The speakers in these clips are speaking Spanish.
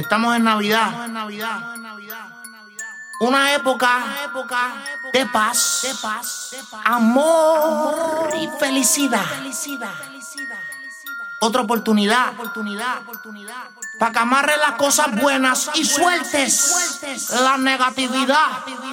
Estamos en Navidad. Una época de paz, amor y felicidad. Otra oportunidad para que amarres las cosas buenas y sueltes la negatividad.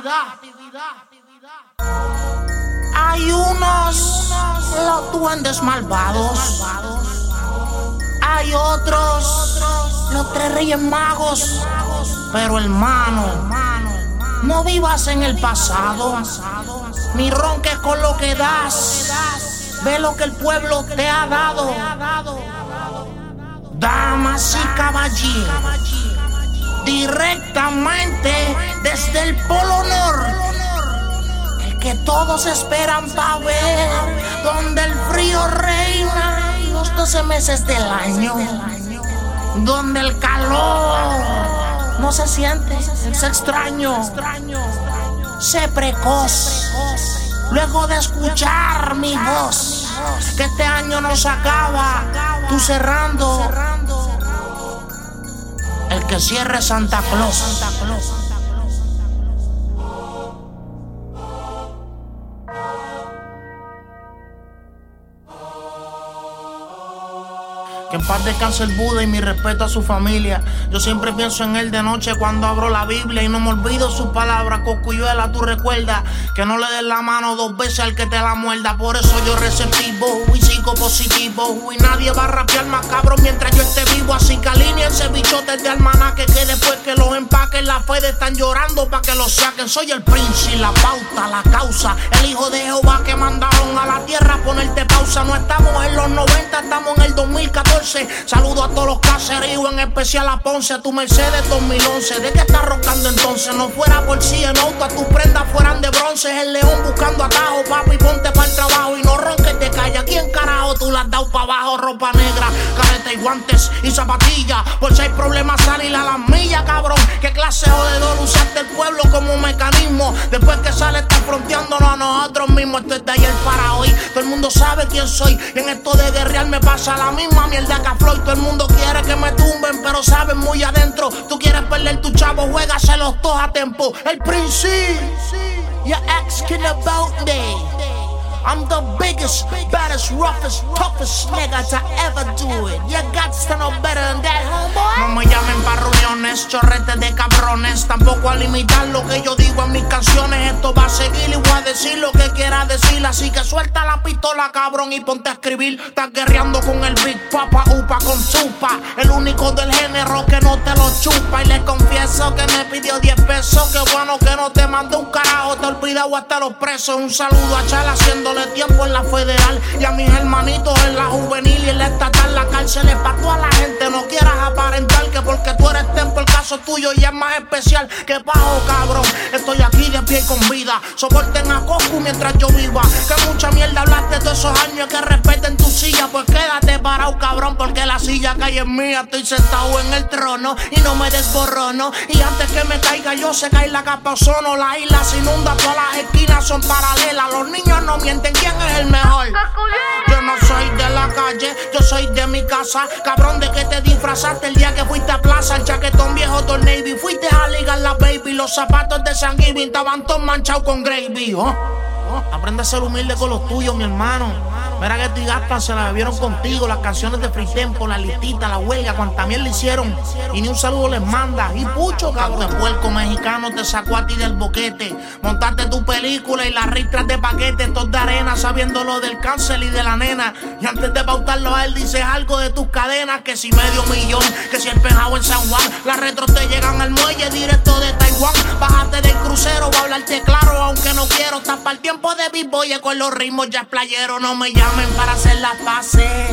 Hay unos los duendes malvados, hay otros los tres reyes magos. Pero hermano, no vivas en el pasado, ni ronques con lo que das. Ve lo que el pueblo te ha dado. Damas y caballeros, directamente desde el Polo Norte, el que todos esperan para ver, donde el frío reina los 12 meses del año, donde el calor no se siente, es extraño. Sé precoz luego de escuchar mi voz, que este año no se acaba, tú cerrando. El que cierre Santa Claus. Que en paz descanse el Buda y mi respeto a su familia. Yo siempre pienso en él de noche cuando abro la Biblia y no me olvido sus palabras. Cosculluela, tú recuerdas que no le des la mano 2 veces al que te la muerda. Por eso yo receptivo y sigo positivo. Y nadie va a rapear más cabrón mientras yo esté vivo. Así que alíñense bichotes de almanaque, que después que los empaquen la fe de están llorando pa' que los saquen. Soy el príncipe, la pauta, la causa, el hijo de Jehová que mandaron a la tierra a ponerte pausa. No estamos en los 90, estamos en el 2014. Saludo a todos los caseríos, en especial a Ponce, a tu Mercedes 2011. ¿De qué estás roncando entonces? No fuera por sí en auto, a tus prendas fueran de bronce. Es el león buscando atajo, papi, ponte para el trabajo y no ronques de calle. ¿A quién carajo tú la has dado para abajo? Ropa negra, careta y guantes y zapatillas. Por si hay problemas salir a las millas, cabrón. ¿Qué clase jodedor usaste el pueblo como mecanismo? Después que sale estás fronteándonos a nosotros mismos. Esto es de ayer para hoy, todo el mundo sabe quién soy. Y en esto de guerrear me pasa la misma mierda que a Floyd. Todo el mundo quiere que me tumben, pero saben muy adentro. Tú quieres perder tu chavo, juégaselos todos a tiempo. El príncipe, you're asking about me. I'm the biggest, baddest, roughest, toughest nigga to ever do it. You got to know better than that, homeboy. No me llamen para reuniones, chorretes de cabrones. Tampoco a limitar lo que yo digo en mis canciones. Esto va a seguir y voy a decir lo que quiera decir. Así que suelta la pistola, cabrón, y ponte a escribir. Estás guerreando con el Big Papa, upa con chupa. El único del género que no te lo chupa. Y le confieso que me pidió 10 pesos. Qué bueno que no te mandé un carajo. Te he olvidado hasta los presos. Un saludo a Chala haciéndole tiempo en la federal, y a mis hermanitos en la juvenil y en la estatal. La cárcel es pa' toda la gente. No quieras aparentar que porque tú eres tempo el caso tuyo y es más especial. Que bajo, cabrón, estoy aquí de pie y con vida. Soporten a Coscu mientras yo viva. Que mucha mierda hablaste todos esos años. Que respeten tu silla, pues quédate parado, cabrón, porque la silla que hay es mía. Estoy sentado en el trono y no me desborrono. Y antes que me caiga yo se cae la capa ozono. La isla se inunda, todas las esquinas son paralelas. Los niños no mienten, ¿quién es el mejor? Yo no soy de la calle, yo soy de mi casa. Cabrón, ¿de qué te disfrazaste el día que fuiste a plaza? El chaquetón viejo del Navy, fuiste a ligar la baby. Los zapatos de San Giving estaban todos manchados con gravy, Aprende a ser humilde con los tuyos, mi hermano. Mira que te gastan, se la bebieron contigo. Las canciones de Free Tempo, la listita, la huelga, cuanta mierda le hicieron. Y ni un saludo les manda. Y pucho, cabrón, de puerco mexicano te sacó a ti del boquete. Montaste tu película y las ristras de paquete. Estos de arena, sabiendo lo del cáncer y de la nena. Y antes de pautarlo a él, dices algo de tus cadenas. Que si $500,000, que si el pejado en San Juan. Las retros te llegan al muelle directo de Taiwán. Bájate del crucero, va a hablarte claro, aunque no quiero. Estás para el tiempo de B-Boy, con los ritmos ya es playero. No me llamen para hacer las paces.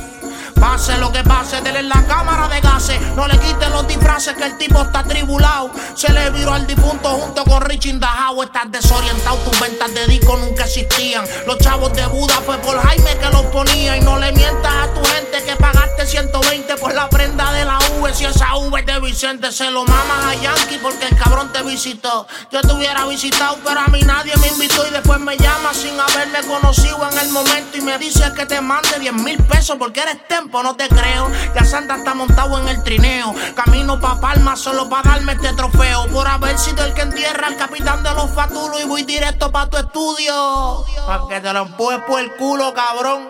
Pase lo que pase, denle la cámara de gases. No le quiten los disfraces que el tipo está atribulado. Se le viró al difunto junto con Richie Indajao. Estás desorientado, tus ventas de disco nunca existían. Los chavos de Buda fue por Jaime que los ponía. Y no le mientas a tu gente que pagaste 120 por la prenda de la U. V, si esa V de Vicente se lo mamas a Yankee porque el cabrón te visitó. Yo te hubiera visitado, pero a mí nadie me invitó y después me llama sin haberme conocido en el momento y me dice que te mande 10,000 pesos porque eres tempo, no te creo. Ya Santa está montado en el trineo, camino pa' Palma solo pa' darme este trofeo por haber sido el que entierra al capitán de los Fatulos y voy directo pa' tu estudio pa' que te lo empujes por el culo, cabrón.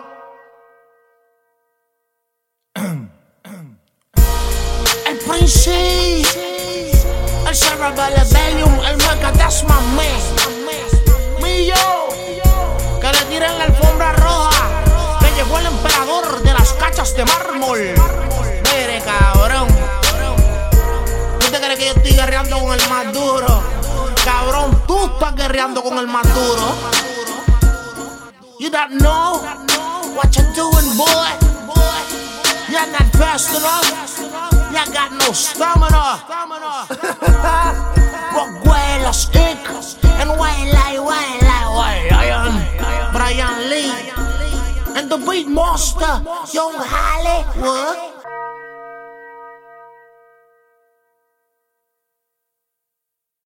El Prince, el Cerebral Bellium, el Mega, that's my man. Millo, que le tiren la alfombra roja, que llegó el emperador de las cachas de mármol. Mire, cabrón, ¿tú te crees que yo estoy guerreando con el más duro? Cabrón, tú estás guerreando con el más duro. You don't know what you're doing, boy. You're not fast enough. You got no stamina. Rockwailers Inc. And Brian Lee. And the Beat Monster, Young Hollywood.